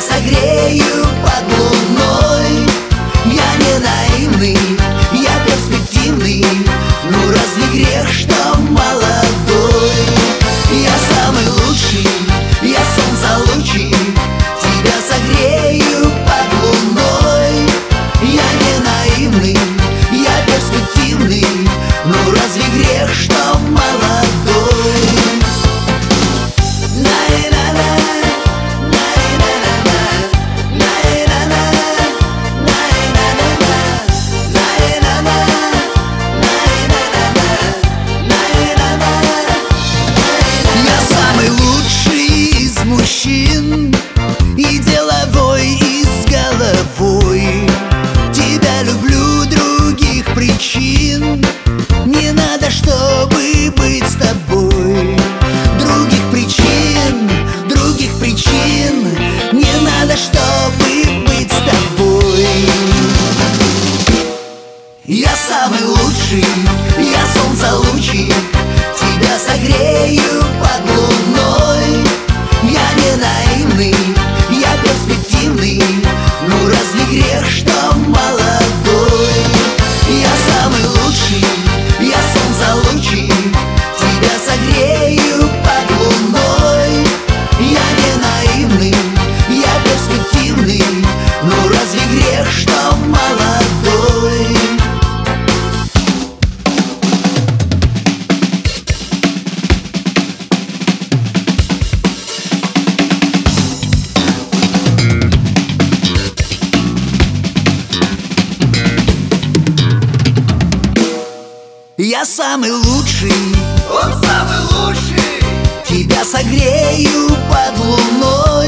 согрею под луной. Я не наивный, я перспективный. Ну разве грех, что молодой? Я самый лучший, я солнце лучи. Тебя согрею под луной. Я не наивный, я перспективный. Ну разве грех, что молодой? И деловой, и с головой. Тебя люблю, других причин не надо, чтобы быть с тобой. Других причин не надо, чтобы быть с тобой. Я самый лучший, я солнце лучи. Тебя согрею под луной. Я не наивный, я перспективный. Ну разве грех, что молодой? Я самый лучший, я солнце лучи. Тебя согрею под луной. Я не наивный, я перспективный. Ну разве грех, что молодой? Я самый лучший, он самый лучший. тебя согрею под луной.